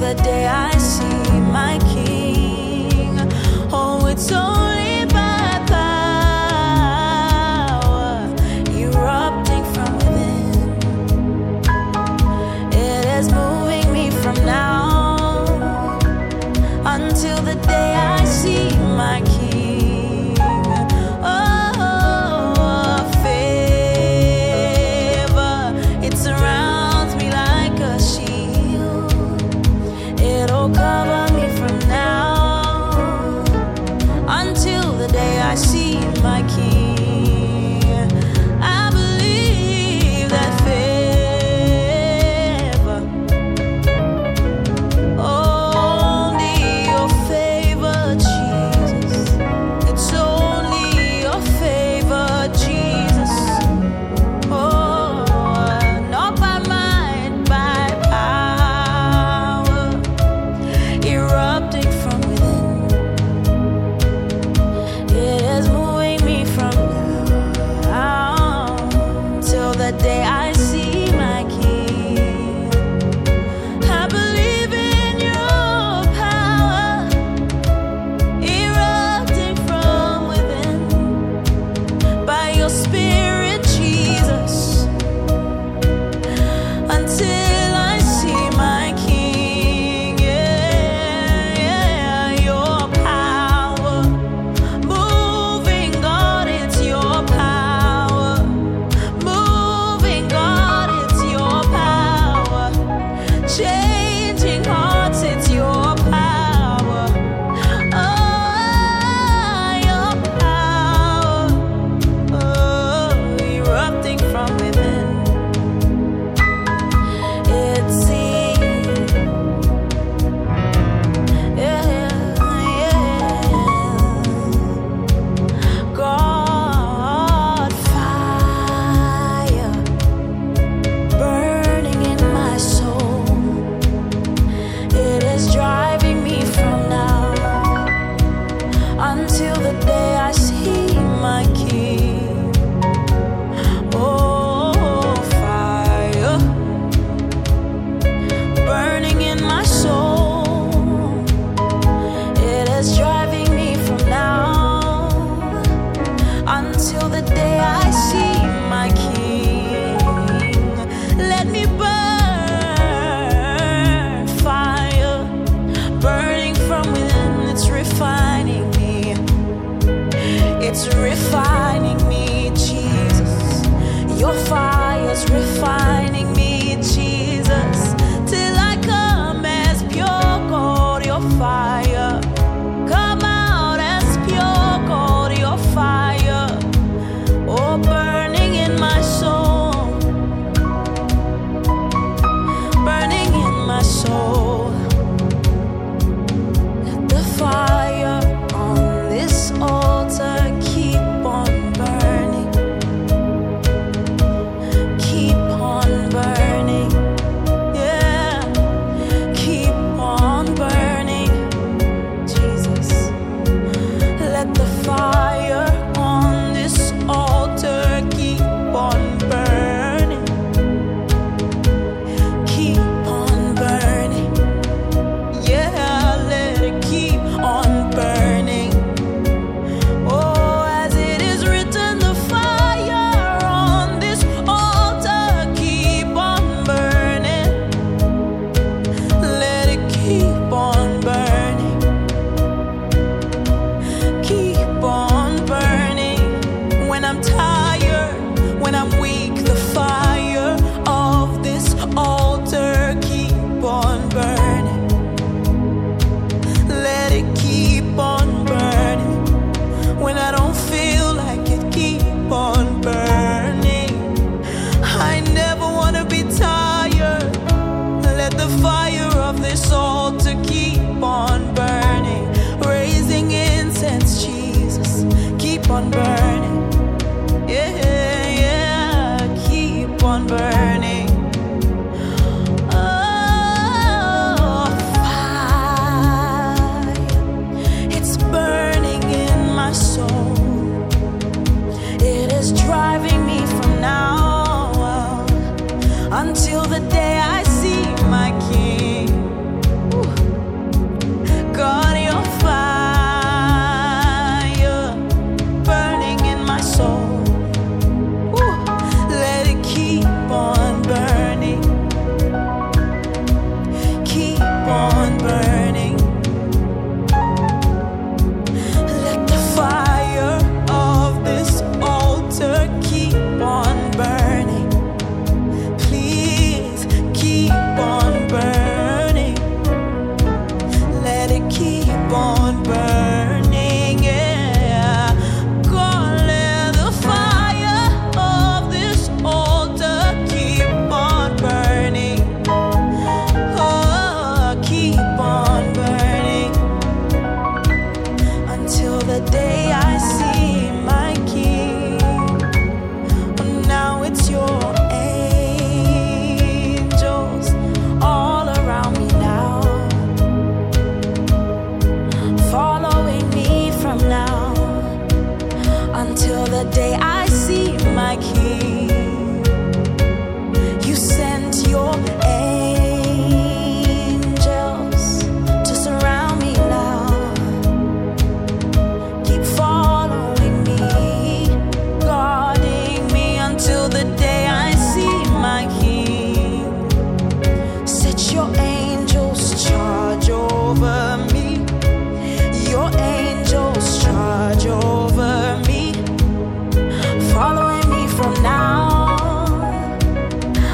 the day I see my King. Oh, it's only by power erupting from within. It is moving me from now until the day I see my King. Cover me from now until the day I see my King. I believe that favor, only your favor, Jesus. It's only your favor, Jesus. Oh, not by might, by power, erupting from within. It is moving me from now till the day I see my King. I believe in your power, erupting from within, by your Spirit, Jesus, until I see my King. Yeah, your power, moving God, it's your power, moving God, it's your power, changing hearts, it's your power. Oh, your power, oh, erupting from within. It's God, fire burning in my soul. It is driving me from now until the day I see my King. Oh, fire burning in my soul. It is driving me from now until the day I see my King. Let me burn, fire burning from within. It's refining me. It's refining me, Jesus. Your fire's refining me, Jesus, till I come as pure gold. Your fire, come out as pure gold. Your fire, oh, burning in my soul, burning in my soul. Let the fire on this altar keep on burning, keep on burning, yeah, keep on burning, Jesus. Let the fire on this altar keep on burning, keep on burning, yeah, let it keep on burning. Oh, as it is written, the fire on this altar keep on burning. Let it keep on burning, keep on burning. When I'm tired, when I'm weak, the fire of this altar keep on burning. Let it keep on burning. When I don't feel like it, keep on burning. I never want to be tired. Let the fire of this altar keep on burning. Raising incense, Jesus, keep on burning. Yeah, keep on burning. Oh, fire, it's burning in my soul. It is driving me from now until the day I see my King. Ooh.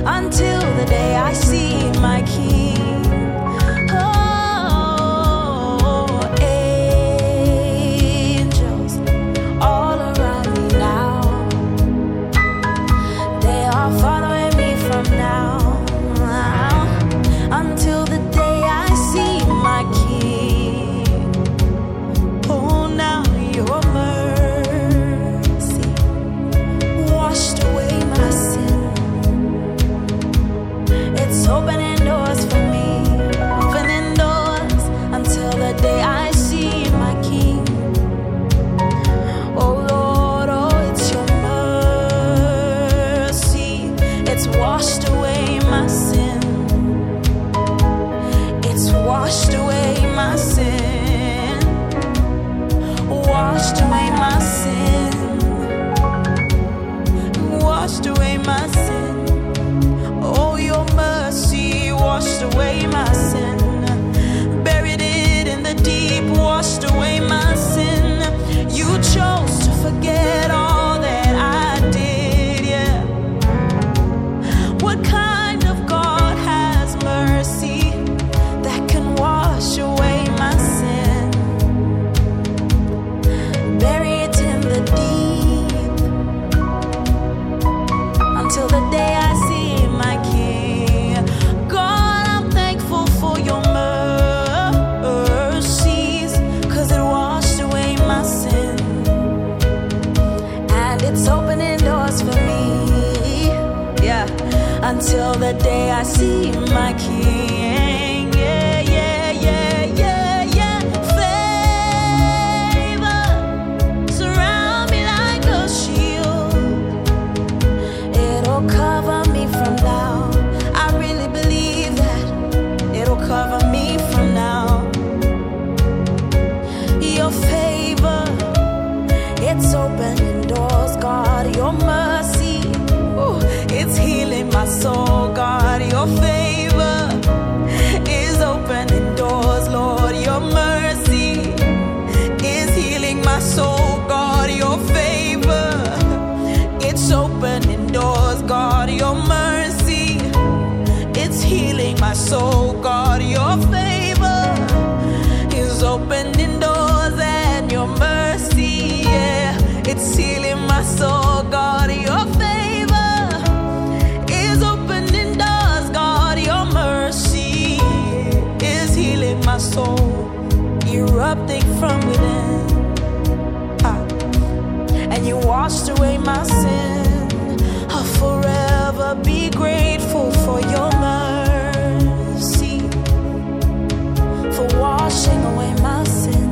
until the day I see my King. Oh, angels all around me now, they are following me from now until the day I see my King. Oh, now your mercy washed away my sin. It's opening doors for me, opening doors until the day I see my King. Oh Lord, oh, it's your mercy. It's washed away my sin. It's washed away my sin. Washed away my sin. Washed away my sin. Oh, your mercy washed away my sin. Buried it in the deep, washed away my sin. You chose to forget all that I did, yeah. What kind of God has mercy that can wash away my sin? Bury it in the deep until the day I see my King. God, I'm thankful for your mercies, 'cause it washed away my sin. And it's opening doors for me, yeah, until the day I see my King. Yeah, yeah, yeah, yeah, yeah. Favor surround me like a shield. It'll cover me from now. I really believe that it'll cover me from now. Your favor, it's opening doors, God. Your mercy, ooh, it's healing my soul, God. Your favor is opening doors, Lord. Your mercy is healing my soul, God. Your favor, it's opening doors, God. Your mercy, it's healing my soul, God. Your favor is opening doors, and your mercy, yeah, it's healing my soul, God. Your favor is opening doors, God. Your mercy is healing my soul, erupting from within. And you washed away my sin. I'll forever be grateful for your mercy, for washing away my sin.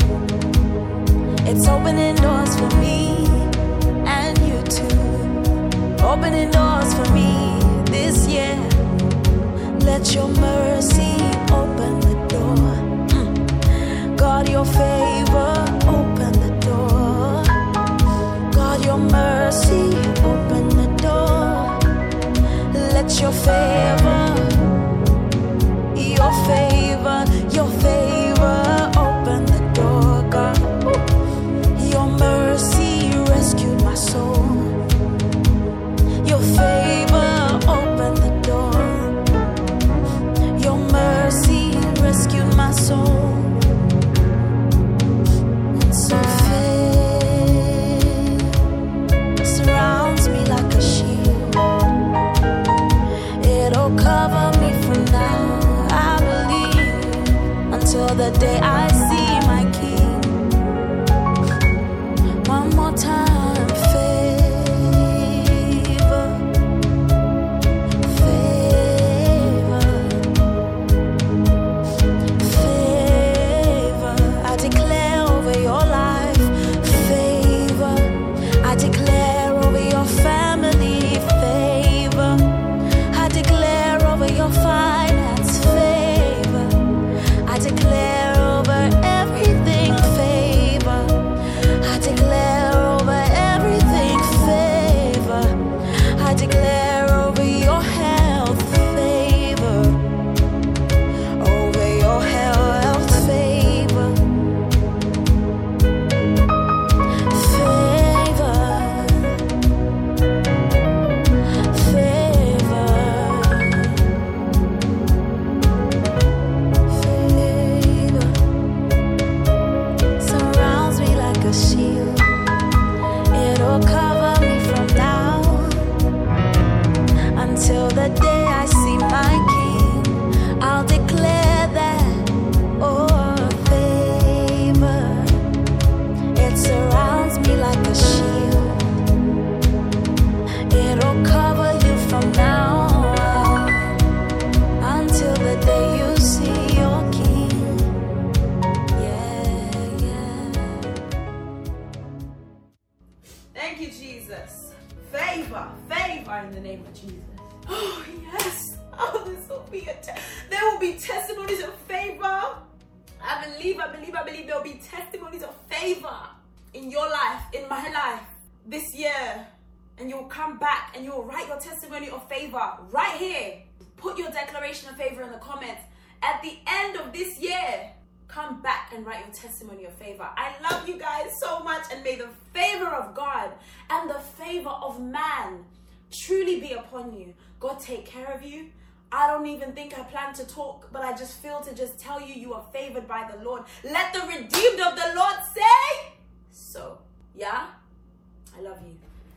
It's opening doors for me and you too. Opening doors for me this year. Let your mercy open the door. God, your favor, open the door. God, your mercy, open the door. Let your favor, your favor, your favor, open the door, God. Your mercy rescued my soul. Your favor, open the door. Your mercy rescued my soul. And so faith surrounds me like a shield. It'll cover me from now, I believe, until the day I see my King. One more time, favor, favor, favor. I declare over your life, favor. I declare over your family, favor. I declare over your finance, favor. I declare over there will be testimonies of favor. I believe there will be testimonies of favor in your life, in my life, this year. And you'll come back and you'll write your testimony of favor right here. Put your declaration of favor in the comments. At the end of this year, come back and write your testimony of favor. I love you guys so much, and may the favor of God and the favor of man truly be upon you. God take care of you. I don't even think I plan to talk, but I just feel to just tell you, you are favored by the Lord. Let the redeemed of the Lord say so. Yeah? I love you.